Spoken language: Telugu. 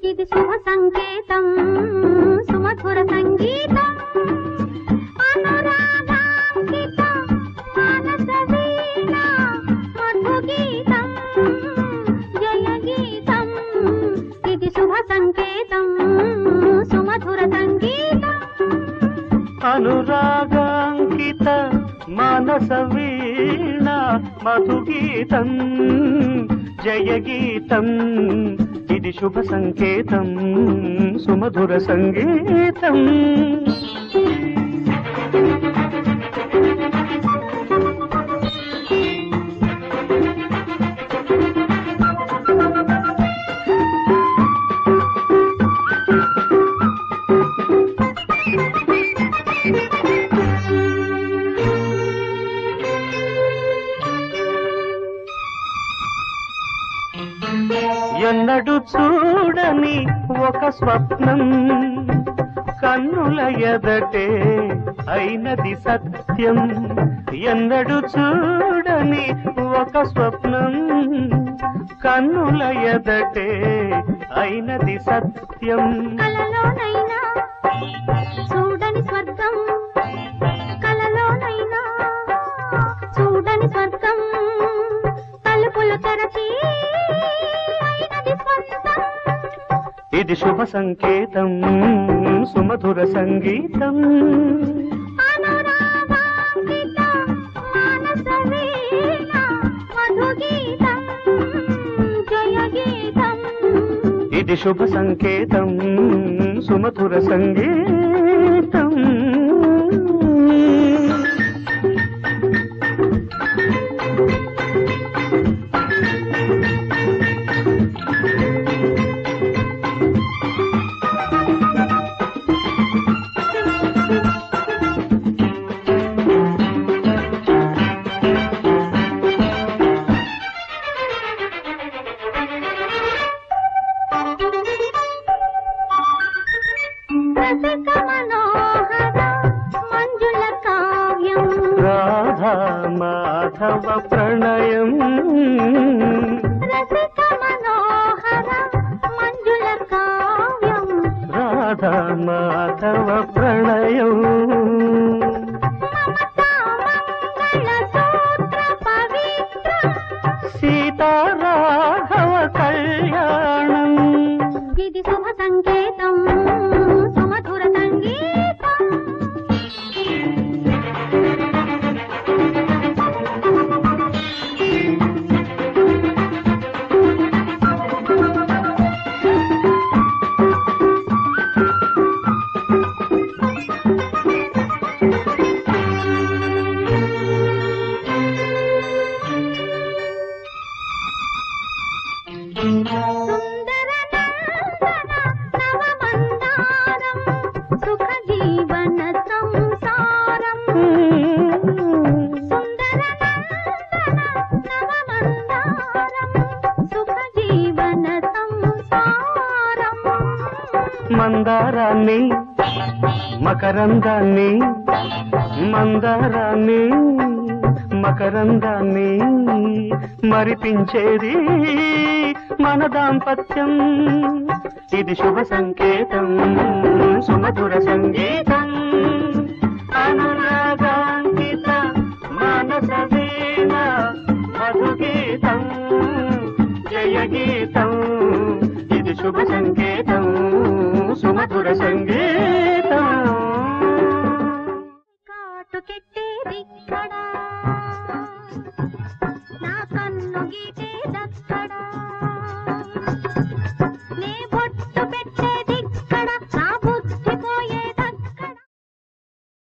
ఇది శుభ సంకేతం సుమధుర సంగీతం అనురాగాంకిత మానస వీణ మధు గీతం జయ గీతం ఇది శుభ సంకేతం సుమధుర సంగీతం అనురాగాంకిత మానస వీణ మధు గీతం జయ గీతం ఇది శుభ సంకేతం సుమధుర సంగీతం ఎన్నడు చూడని ఒక స్వప్నం కన్నుల ఎదటే అయినది సత్యం ఎన్నడు చూడని ఒక స్వప్నం కన్నుల ఎదటే అయినది సత్యం కలలోనైనా చూడని స్వర్గం కలలోనైనా చూడని స్వర్గం తలుపులు తెరచి ఇది శుభ సంకేతం సుమధుర సంగీతం అనురాగాంకిత మానస వీణ మధు గీతం జయ గీతం ఇది శుభ సంకేతం సుమధుర సంగీతం రసిక మనోహర మంజుల కావ్యం రాధా మాధవ ప్రణయం రసిక మనోహర మంజుల కావ్యం రాధా మాధవ ప్రణయం మమతా మంగళ సూత్ర పవిత్రం సీతారాఘవ కళ్యాణం ఇది శుభ సంకేతం సుమధుర సంగీతం సుందర నందన నవమందారం సుఖ జీవన సంసారం సుందర నందన నవమందారం సుఖ జీవన సంసారం మందారాన్ని మకరందాన్ని మందారాన్ని మకరందాన్ని మరిపించేది మన దాంపత్యం ఇది శుభ సంకేతం సుమధుర సంగీతం అనురాగాంకిత మానస వీణ మధు గీతం జయ గీతం ఇది శుభ సంకేతం సుమధుర సంగీతం కాటుకెట్టేది ఇక్కడ నా కన్ను గీటే